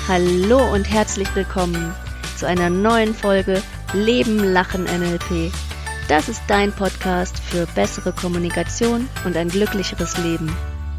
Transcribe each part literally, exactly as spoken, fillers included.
Hallo und herzlich willkommen zu einer neuen Folge Leben, Lachen, N L P. Das ist dein Podcast für bessere Kommunikation und ein glücklicheres Leben.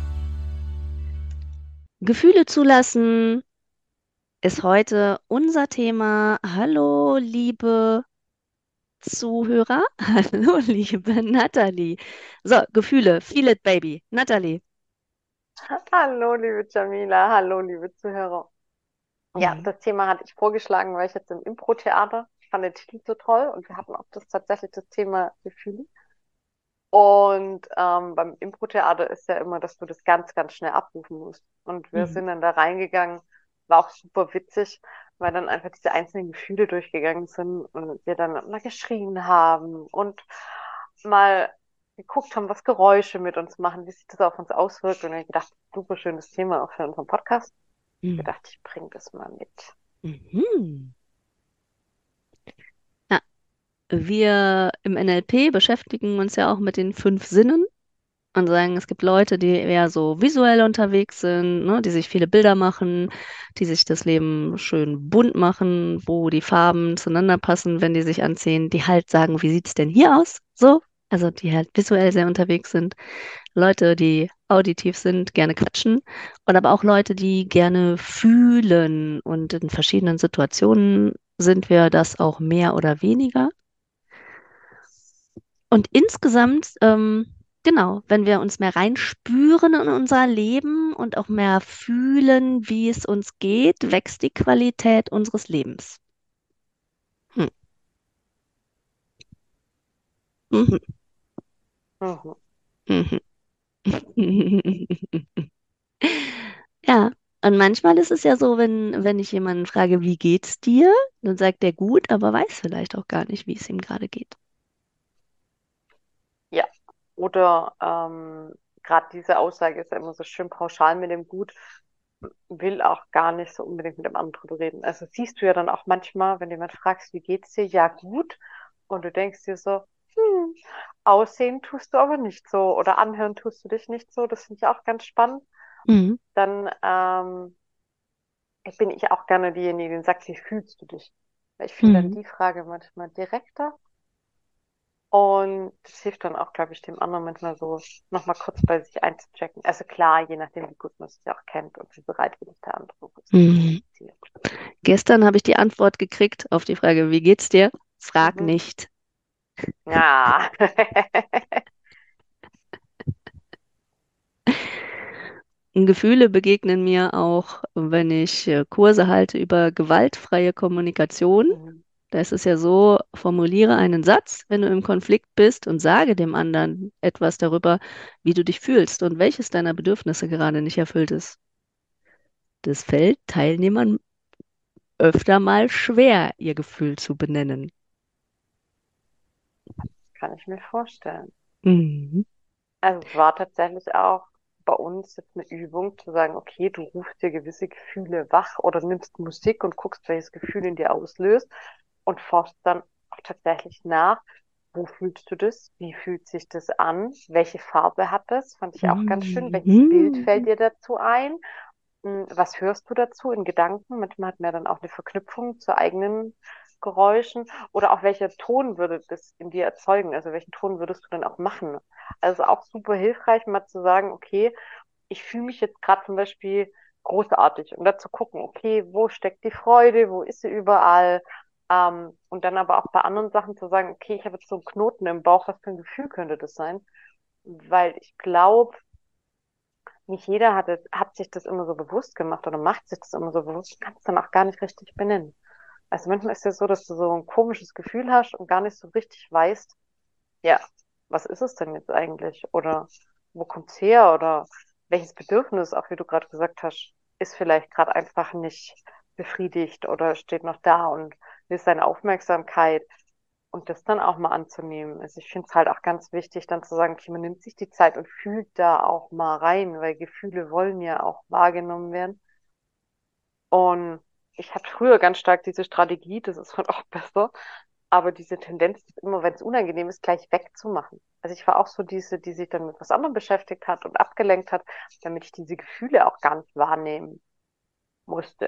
Gefühle zulassen ist heute unser Thema. Hallo, liebe Zuhörer. Hallo, liebe Nathalie. So, Gefühle, feel it, baby. Nathalie. Hallo, liebe Jamila, hallo, liebe Zuhörer. Ja, Mhm. das Thema hatte ich vorgeschlagen, weil ich jetzt im Impro-Theater, ich fand den Titel so toll und wir hatten auch das tatsächlich das Thema Gefühle. Und ähm, beim Impro-Theater ist ja immer, dass du das ganz, ganz schnell abrufen musst. Und wir Mhm. sind dann da reingegangen, war auch super witzig, weil dann einfach diese einzelnen Gefühle durchgegangen sind und wir dann mal geschrien haben und mal geguckt haben, was Geräusche mit uns machen, wie sich das auf uns auswirkt. Und ich hab gedacht, super schönes Thema auch für unseren Podcast. Ich Mhm. gedacht, ich bringe das mal mit. Mhm. Ja, wir im N L P beschäftigen uns ja auch mit den fünf Sinnen und sagen, es gibt Leute, die eher so visuell unterwegs sind, ne, die sich viele Bilder machen, die sich das Leben schön bunt machen, wo die Farben zueinander passen, wenn die sich anziehen, die halt sagen, wie sieht's denn hier aus? So, also die halt visuell sehr unterwegs sind. Leute, die auditiv sind, gerne quatschen und aber auch Leute, die gerne fühlen und in verschiedenen Situationen sind wir das auch mehr oder weniger. Und insgesamt, ähm, genau, wenn wir uns mehr reinspüren in unser Leben und auch mehr fühlen, wie es uns geht, wächst die Qualität unseres Lebens. Hm. Mhm. Mhm. Mhm. Ja, und manchmal ist es ja so, wenn, wenn ich jemanden frage, wie geht's dir? Dann sagt er gut, aber weiß vielleicht auch gar nicht, wie es ihm gerade geht. Ja, oder ähm, gerade diese Aussage ist ja immer so schön pauschal mit dem Gut, will auch gar nicht so unbedingt mit dem anderen drüber reden. Also siehst du ja dann auch manchmal, wenn jemand fragst, wie geht's dir? Ja, gut. Und du denkst dir so, hm, aussehen tust du aber nicht so oder anhören tust du dich nicht so. Das finde ich auch ganz spannend. Mhm. Dann ähm, bin ich auch gerne diejenige, die sagt, wie fühlst du dich? Weil ich finde dann Mhm. die Frage manchmal direkter. Und das hilft dann auch, glaube ich, dem anderen manchmal so nochmal kurz bei sich einzuchecken. Also klar, je nachdem, wie gut man sich auch kennt und wie bereitwillig der andere ist, zu Mhm. kommunizieren. Gestern habe ich die Antwort gekriegt auf die Frage, wie geht's dir? Frag Mhm. nicht. Ja. Gefühle begegnen mir auch, wenn ich äh, Kurse halte über gewaltfreie Kommunikation. Mhm. Da ist es ja so, formuliere einen Satz, wenn du im Konflikt bist und sage dem anderen etwas darüber, wie du dich fühlst und welches deiner Bedürfnisse gerade nicht erfüllt ist. Das fällt Teilnehmern öfter mal schwer, ihr Gefühl zu benennen. Kann ich mir vorstellen. Mhm. Also es war tatsächlich auch bei uns jetzt eine Übung zu sagen, okay, du rufst dir gewisse Gefühle wach oder nimmst Musik und guckst, welches Gefühl in dir auslöst und forschst dann auch tatsächlich nach, wo fühlst du das? Wie fühlt sich das an? Welche Farbe hat das? Fand ich auch ganz schön. Welches Bild fällt Mhm. dir dazu ein? Hm, was hörst du dazu in Gedanken? Manchmal hat man ja dann auch eine Verknüpfung zu eigenen Geräuschen. Oder auch welcher Ton würde das in dir erzeugen? Also welchen Ton würdest du dann auch machen? Also auch super hilfreich, mal zu sagen, okay, ich fühle mich jetzt gerade zum Beispiel großartig und dazu gucken, okay, wo steckt die Freude, wo ist sie überall? Ähm, und dann aber auch bei anderen Sachen zu sagen, okay, ich habe jetzt so einen Knoten im Bauch, was für ein Gefühl könnte das sein? Weil ich glaube, nicht jeder hat, es, hat sich das immer so bewusst gemacht oder macht sich das immer so bewusst, kann es dann auch gar nicht richtig benennen. Also manchmal ist es so, dass du so ein komisches Gefühl hast und gar nicht so richtig weißt, ja, was ist es denn jetzt eigentlich? Oder wo kommt's her? Oder welches Bedürfnis, auch wie du gerade gesagt hast, ist vielleicht gerade einfach nicht befriedigt oder steht noch da und will seine Aufmerksamkeit und das dann auch mal anzunehmen. Also ich finde es halt auch ganz wichtig, dann zu sagen, okay, man nimmt sich die Zeit und fühlt da auch mal rein, weil Gefühle wollen ja auch wahrgenommen werden. Und ich hatte früher ganz stark diese Strategie, das ist halt auch besser, aber diese Tendenz, das immer, wenn es unangenehm ist, gleich wegzumachen. Also ich war auch so diese, die sich dann mit was anderem beschäftigt hat und abgelenkt hat, damit ich diese Gefühle auch gar nicht wahrnehmen musste.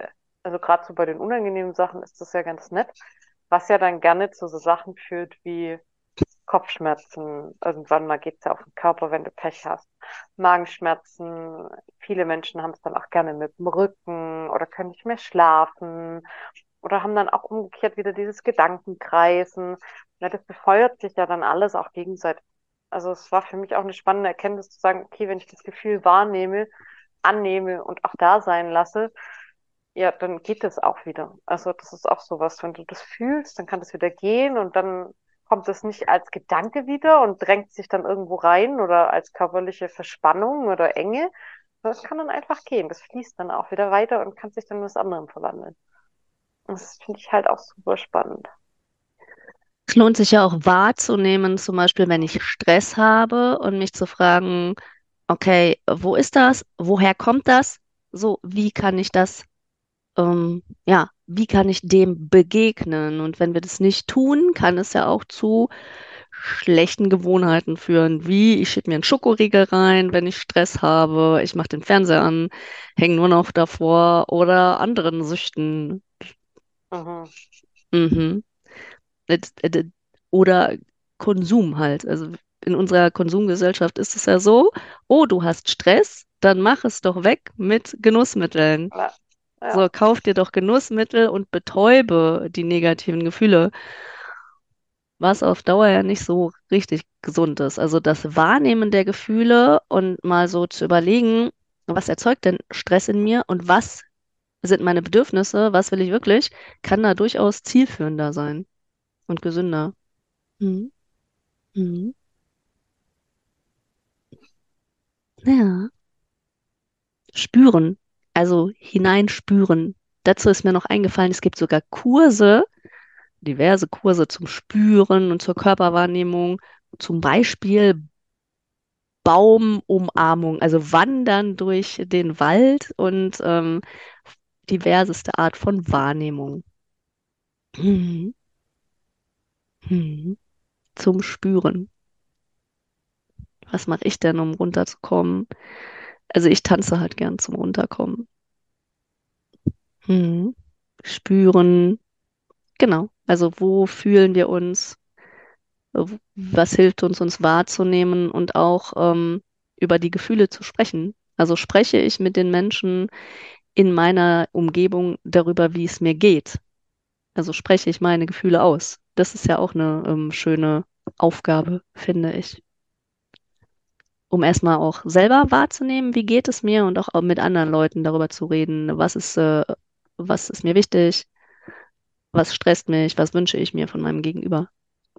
also gerade so bei den unangenehmen Sachen ist das ja ganz nett, was ja dann gerne zu so Sachen führt wie Kopfschmerzen. Irgendwann mal geht es ja auf den Körper, wenn du Pech hast. Magenschmerzen. Viele Menschen haben es dann auch gerne mit dem Rücken oder können nicht mehr schlafen oder haben dann auch umgekehrt wieder dieses Gedankenkreisen. Ja, das befeuert sich ja dann alles auch gegenseitig. Also es war für mich auch eine spannende Erkenntnis zu sagen, okay, wenn ich das Gefühl wahrnehme, annehme und auch da sein lasse, ja, dann geht es auch wieder. Also das ist auch sowas, wenn du das fühlst, dann kann das wieder gehen und dann kommt es nicht als Gedanke wieder und drängt sich dann irgendwo rein oder als körperliche Verspannung oder Enge. Das kann dann einfach gehen. Das fließt dann auch wieder weiter und kann sich dann in was anderem verwandeln. Und das finde ich halt auch super spannend. Es lohnt sich ja auch wahrzunehmen, zum Beispiel, wenn ich Stress habe und mich zu fragen, okay, wo ist das? Woher kommt das? So, wie kann ich das, ähm, ja, wie kann ich dem begegnen? Und wenn wir das nicht tun, kann es ja auch zu schlechten Gewohnheiten führen, wie ich schieb mir einen Schokoriegel rein, wenn ich Stress habe, ich mache den Fernseher an, hänge nur noch davor oder anderen Süchten. Mhm. Mhm. Et- et- Oder Konsum halt. Also in unserer Konsumgesellschaft ist es ja so, oh, du hast Stress, dann mach es doch weg mit Genussmitteln. Ja. So, Ja. kauf dir doch Genussmittel und betäube die negativen Gefühle, was auf Dauer ja nicht so richtig gesund ist. Also das Wahrnehmen der Gefühle und mal so zu überlegen, was erzeugt denn Stress in mir und was sind meine Bedürfnisse, was will ich wirklich, kann da durchaus zielführender sein und gesünder. Mhm. Mhm. Ja, spüren, also hineinspüren. Dazu ist mir noch eingefallen, es gibt sogar Kurse, diverse Kurse zum Spüren und zur Körperwahrnehmung, zum Beispiel Baumumarmung, also Wandern durch den Wald und ähm, diverseste Art von Wahrnehmung. Mhm. Mhm. Zum Spüren. Was mache ich denn, um runterzukommen? Also ich tanze halt gern zum Runterkommen. Mhm. Spüren, genau. Also wo fühlen wir uns? w- Was hilft uns, uns wahrzunehmen und auch ähm, über die Gefühle zu sprechen. Also spreche ich mit den Menschen in meiner Umgebung darüber, wie es mir geht. Also spreche ich meine Gefühle aus. Das ist ja auch eine ähm, schöne Aufgabe, finde ich. Um erstmal auch selber wahrzunehmen, wie geht es mir und auch mit anderen Leuten darüber zu reden, was ist, äh, was ist mir wichtig, was stresst mich, was wünsche ich mir von meinem Gegenüber.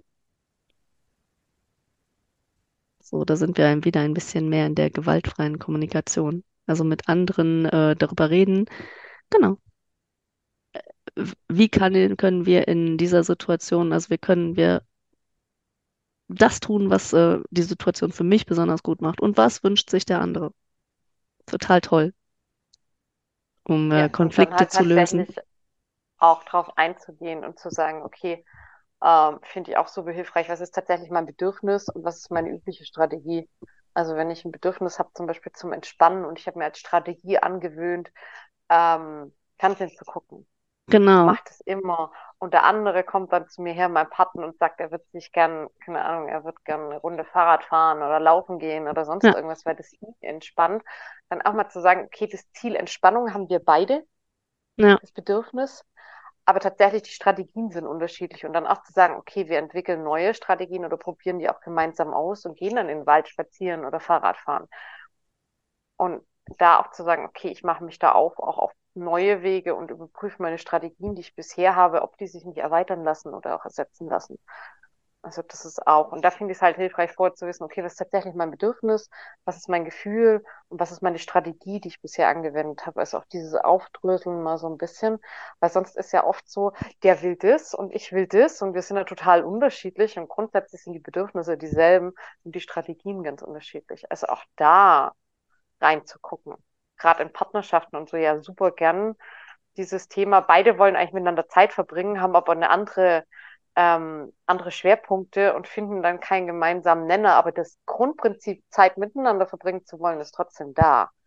So, da sind wir ein- wieder ein bisschen mehr in der gewaltfreien Kommunikation. Also mit anderen äh, darüber reden. Genau. W- Wie kann, können wir in dieser Situation, also wir können wir das tun, was äh, die Situation für mich besonders gut macht. Und was wünscht sich der andere? Total toll, um Ja, äh, und dann Konflikte halt zu lösen. tatsächlich auch drauf einzugehen und zu sagen, okay, ähm, finde ich auch super hilfreich. Was ist tatsächlich mein Bedürfnis und was ist meine übliche Strategie? Also wenn ich ein Bedürfnis habe, zum Beispiel zum Entspannen und ich habe mir als Strategie angewöhnt, ähm, Fernsehen zu gucken. Ich Genau. mache das immer. Und der andere kommt dann zu mir her, mein Partner, und sagt, er wird sich gern, keine Ahnung, er wird gern eine Runde Fahrrad fahren oder laufen gehen oder sonst Ja, irgendwas, weil das ihn entspannt. Dann auch mal zu sagen, okay, das Ziel Entspannung haben wir beide, ja, das Bedürfnis. Aber tatsächlich die Strategien sind unterschiedlich und dann auch zu sagen, okay, wir entwickeln neue Strategien oder probieren die auch gemeinsam aus und gehen dann in den Wald spazieren oder Fahrrad fahren. Und da auch zu sagen, okay, ich mache mich da auf, auch auf neue Wege und überprüfe meine Strategien, die ich bisher habe, ob die sich nicht erweitern lassen oder auch ersetzen lassen. Also das ist auch, und da finde ich es halt hilfreich vorzuwissen, okay, was ist tatsächlich mein Bedürfnis, was ist mein Gefühl und was ist meine Strategie, die ich bisher angewendet habe. Also auch dieses Aufdröseln mal so ein bisschen, weil sonst ist ja oft so, der will das und ich will das und wir sind ja total unterschiedlich und grundsätzlich sind die Bedürfnisse dieselben und die Strategien ganz unterschiedlich. Also auch da reinzugucken. Gerade in Partnerschaften und so ja super gern dieses Thema. Beide wollen eigentlich miteinander Zeit verbringen, haben aber eine andere, ähm, andere Schwerpunkte und finden dann keinen gemeinsamen Nenner. Aber das Grundprinzip, Zeit miteinander verbringen zu wollen, ist trotzdem da.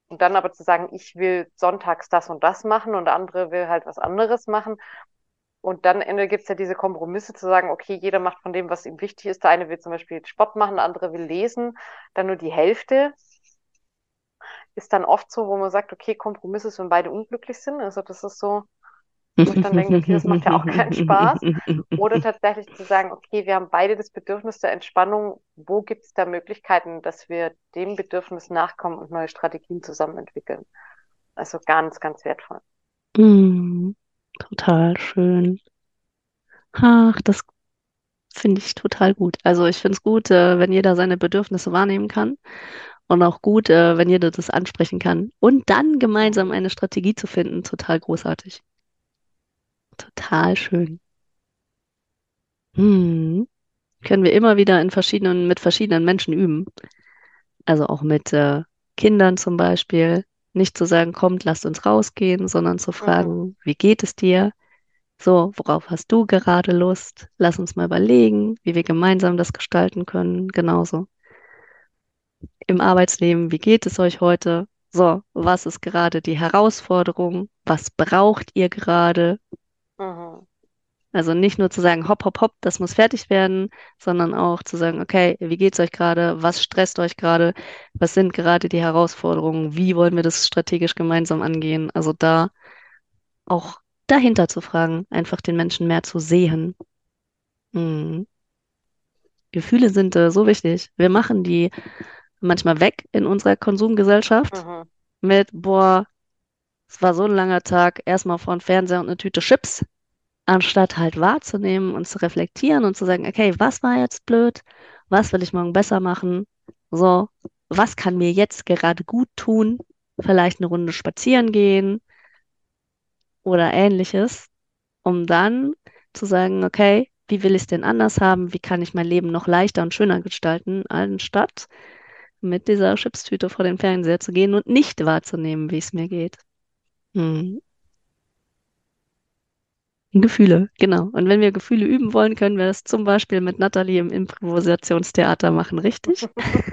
Und dann aber zu sagen, ich will sonntags das und das machen und der andere will halt was anderes machen. Und dann am Ende gibt es ja diese Kompromisse zu sagen, okay, jeder macht von dem, was ihm wichtig ist. Der eine will zum Beispiel Sport machen, der andere will lesen, dann nur die Hälfte. Ist dann oft so, wo man sagt, okay, Kompromiss ist, wenn beide unglücklich sind. Also das ist so, wo ich dann denke, okay, das macht ja auch keinen Spaß. Oder tatsächlich zu sagen, okay, wir haben beide das Bedürfnis der Entspannung. Wo gibt es da Möglichkeiten, dass wir dem Bedürfnis nachkommen und neue Strategien zusammen entwickeln? Also ganz, ganz wertvoll. Mm, total schön. Ach, das finde ich total gut. Also ich finde es gut, äh, wenn jeder seine Bedürfnisse wahrnehmen kann und auch gut, äh, wenn jeder das ansprechen kann und dann gemeinsam Mhm. eine Strategie zu finden. Total großartig. Total schön. Hm. Können wir immer wieder in verschiedenen, mit verschiedenen Menschen üben. Also auch mit äh, Kindern zum Beispiel. Nicht zu sagen, kommt, lasst uns rausgehen, sondern zu Mhm. fragen, wie geht es dir? So, worauf hast du gerade Lust? Lass uns mal überlegen, wie wir gemeinsam das gestalten können. Genauso. Im Arbeitsleben, wie geht es euch heute? So, was ist gerade die Herausforderung? Was braucht ihr gerade? Mhm. Also nicht nur zu sagen, hopp, hopp, hopp, das muss fertig werden, sondern auch zu sagen, okay, wie geht's euch gerade? Was stresst euch gerade? Was sind gerade die Herausforderungen? Wie wollen wir das strategisch gemeinsam angehen? Also da auch dahinter zu fragen, einfach den Menschen mehr zu sehen. Hm. Gefühle sind äh, so wichtig. Wir machen die manchmal weg in unserer Konsumgesellschaft Mhm. mit, boah, es war so ein langer Tag, erstmal vor dem Fernseher und eine Tüte Chips, anstatt halt wahrzunehmen und zu reflektieren und zu sagen, okay, was war jetzt blöd? Was will ich morgen besser machen? So, was kann mir jetzt gerade gut tun? Vielleicht eine Runde spazieren gehen oder ähnliches, um dann zu sagen, okay, wie will ich es denn anders haben? Wie kann ich mein Leben noch leichter und schöner gestalten, anstatt mit dieser Chipstüte vor den Fernseher zu gehen und nicht wahrzunehmen, wie es mir geht. Hm. Gefühle, genau. Und wenn wir Gefühle üben wollen, können wir das zum Beispiel mit Nathalie im Improvisationstheater machen, richtig?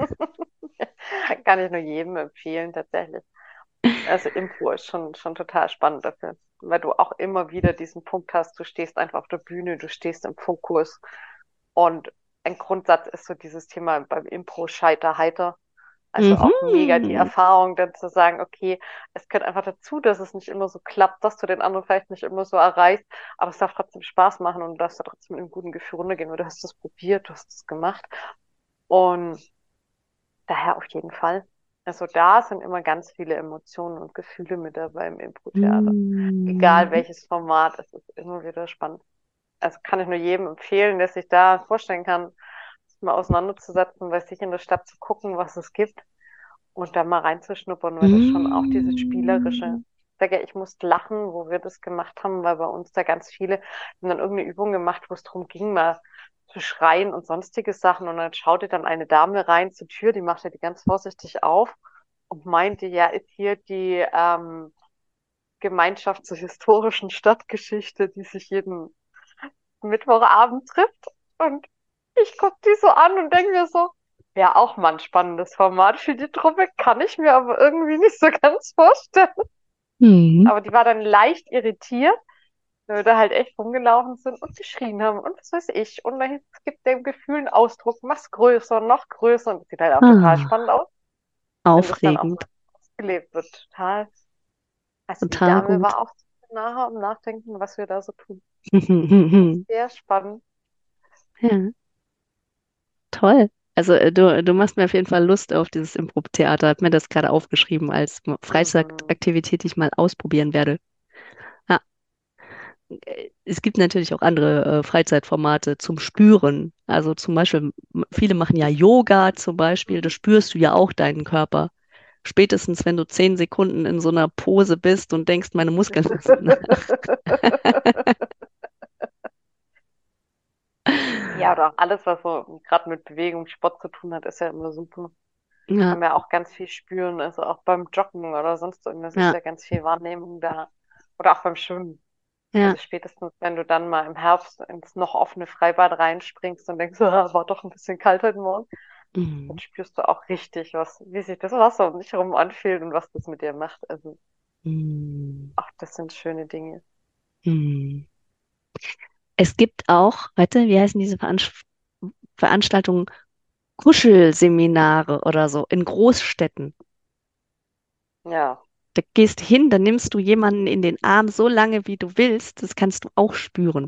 Kann ich nur jedem empfehlen, tatsächlich. Also Impro ist schon, schon total spannend dafür, weil du auch immer wieder diesen Punkt hast, du stehst einfach auf der Bühne, du stehst im Fokus und ein Grundsatz ist so dieses Thema beim Impro Scheiter heiter. Also auch mega die Mhm. Erfahrung, dann zu sagen, okay, es gehört einfach dazu, dass es nicht immer so klappt, dass du den anderen vielleicht nicht immer so erreichst, aber es darf trotzdem Spaß machen und du darfst da trotzdem mit einem guten Gefühl runtergehen, weil du hast es probiert, du hast es gemacht und daher auf jeden Fall. Also da sind immer ganz viele Emotionen und Gefühle mit dabei im Impro-Theater. Egal Mhm. welches Format, es ist immer wieder spannend. Also kann ich nur jedem empfehlen, der sich da vorstellen kann, sich mal auseinanderzusetzen, bei sich in der Stadt zu gucken, was es gibt und da mal reinzuschnuppern, weil das schon auch dieses Spielerische. Mhm. Ich sage ja, ich musste lachen, wo wir das gemacht haben, weil bei uns da ganz viele haben dann irgendeine Übung gemacht, wo es darum ging, mal zu schreien und sonstige Sachen. Und dann schaute dann eine Dame rein zur Tür, die machte die ganz vorsichtig auf und meinte, ja, ist hier die ähm, Gemeinschaft zur historischen Stadtgeschichte, die sich jeden Mittwochabend trifft. Und ich gucke die so an und denke mir so, ja, auch mal ein spannendes Format für die Truppe, kann ich mir aber irgendwie nicht so ganz vorstellen. Mhm. Aber die war dann leicht irritiert, weil wir da halt echt rumgelaufen sind und geschrien haben und was weiß ich. Und dann es gibt dem Gefühl einen Ausdruck, mach's größer, noch größer. Und das sieht halt auch total spannend Ah, aus, wenn das dann auch so aufregend. ausgelebt wird. Total. Also die Total Dame gut. war auch nachher am Nachdenken, was wir da so tun. Sehr spannend. Ja, toll. Also äh, du, du machst mir auf jeden Fall Lust auf dieses Impro-Theater. Hab mir das gerade aufgeschrieben als Mhm. Freizeitaktivität, die ich mal ausprobieren werde. Ja, äh, es gibt natürlich auch andere äh, Freizeitformate zum Spüren. Also zum Beispiel, m- viele machen ja Yoga zum Beispiel, da Mhm. spürst du ja auch deinen Körper. Spätestens, wenn du zehn Sekunden in so einer Pose bist und denkst, meine Muskeln lassen nach. Ja, oder auch alles, was so gerade mit Bewegung, Sport zu tun hat, ist ja immer super. Ja, Kann man ja auch ganz viel spüren, also auch beim Joggen oder sonst irgendwas ist ja, ja ganz viel Wahrnehmung da. Oder auch beim Schwimmen. ja, Also spätestens, wenn du dann mal im Herbst ins noch offene Freibad reinspringst und denkst, ah, war doch ein bisschen kalt heute Morgen. Mhm. Dann spürst du auch richtig, was, wie sich das Wasser um dich herum anfühlt und was das mit dir macht. Also, Mhm. ach, das sind schöne Dinge. Mhm. Es gibt auch, warte, wie heißen diese Veranst Veranstaltungen? Kuschelseminare oder so in Großstädten. Ja, Da gehst hin, dann nimmst du jemanden in den Arm so lange, wie du willst. Das kannst du auch spüren.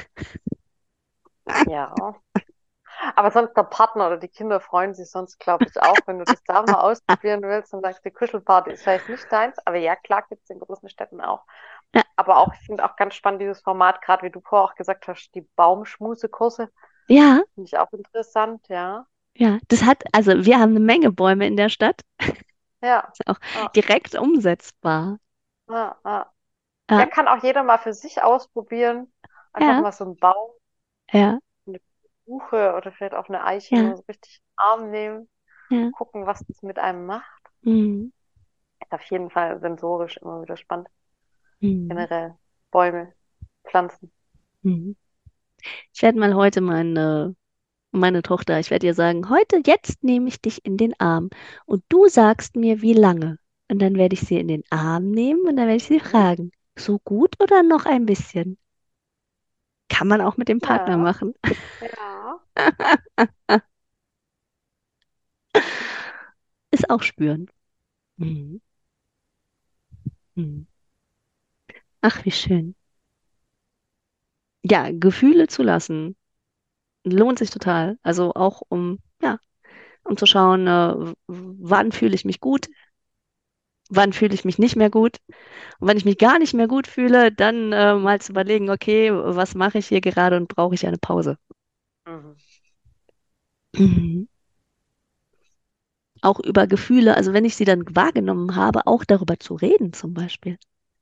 ja. Aber sonst der Partner oder die Kinder freuen sich sonst, glaube ich, auch, wenn du das da mal ausprobieren willst und sagst, die Kuschelparty ist vielleicht nicht deins, aber ja, klar gibt es in großen Städten auch. Ja, Aber auch, ich finde auch ganz spannend dieses Format, gerade wie du vorher auch gesagt hast, die Baumschmusekurse, ja, finde ich auch interessant, ja. ja. Das hat, also wir haben eine Menge Bäume in der Stadt. Ja, Ist auch ja, direkt umsetzbar. ja, ja. Ja, Ja, kann auch jeder mal für sich ausprobieren. Einfach ja, mal so einen Baum, ja, eine Buche oder vielleicht auch eine Eiche ja, mal so richtig in den Arm nehmen, ja. gucken, was das mit einem macht. Mhm. Ist auf jeden Fall sensorisch immer wieder spannend. Mhm. Generell Bäume, Pflanzen. Mhm. Ich werde mal heute meine, meine Tochter, ich werde ihr sagen, heute, jetzt nehme ich dich in den Arm und du sagst mir, wie lange. Und dann werde ich sie in den Arm nehmen und dann werde ich sie Mhm. fragen, so gut oder noch ein bisschen? Kann man auch mit dem Partner Ja, machen. ja, Ist auch spüren. Mhm. Mhm. Ach, wie schön. Ja, Gefühle zulassen lohnt sich total. Also auch um, ja, um zu schauen, äh, w- wann fühle ich mich gut, wann fühle ich mich nicht mehr gut. Und wenn ich mich gar nicht mehr gut fühle, dann äh, mal zu überlegen, okay, was mache ich hier gerade und brauche ich eine Pause? mhm. Mhm. Auch über Gefühle, also wenn ich sie dann wahrgenommen habe, auch darüber zu reden zum Beispiel.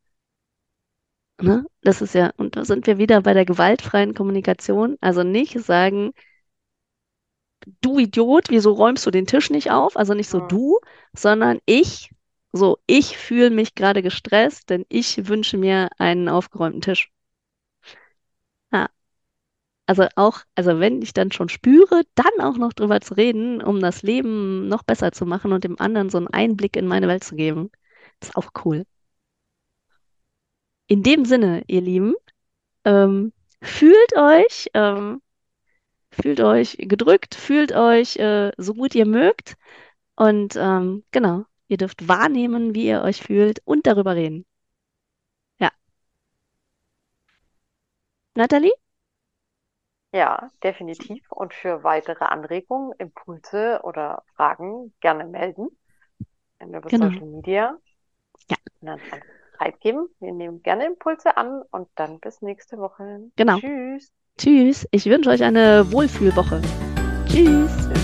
Ne? Das ist ja, und da sind wir wieder bei der gewaltfreien Kommunikation. Also nicht sagen, du Idiot, wieso räumst du den Tisch nicht auf? Also nicht so Mhm. du, sondern ich. So, ich fühle mich gerade gestresst, denn ich wünsche mir einen aufgeräumten Tisch. Ja, also auch, also wenn ich dann schon spüre, dann auch noch drüber zu reden, um das Leben noch besser zu machen und dem anderen so einen Einblick in meine Welt zu geben, ist auch cool. In dem Sinne, ihr Lieben, ähm, fühlt euch, ähm, fühlt euch gedrückt, fühlt euch äh, so gut ihr mögt. Und ähm, genau, ihr dürft wahrnehmen, wie ihr euch fühlt und darüber reden. Ja, Nathalie? Ja, definitiv. Und für weitere Anregungen, Impulse oder Fragen gerne melden. Über Genau. Social Media Ja, und dann einfach Zeit geben. Wir nehmen gerne Impulse an und dann bis nächste Woche. genau. Tschüss. Tschüss. Ich wünsche euch eine Wohlfühlwoche. Tschüss.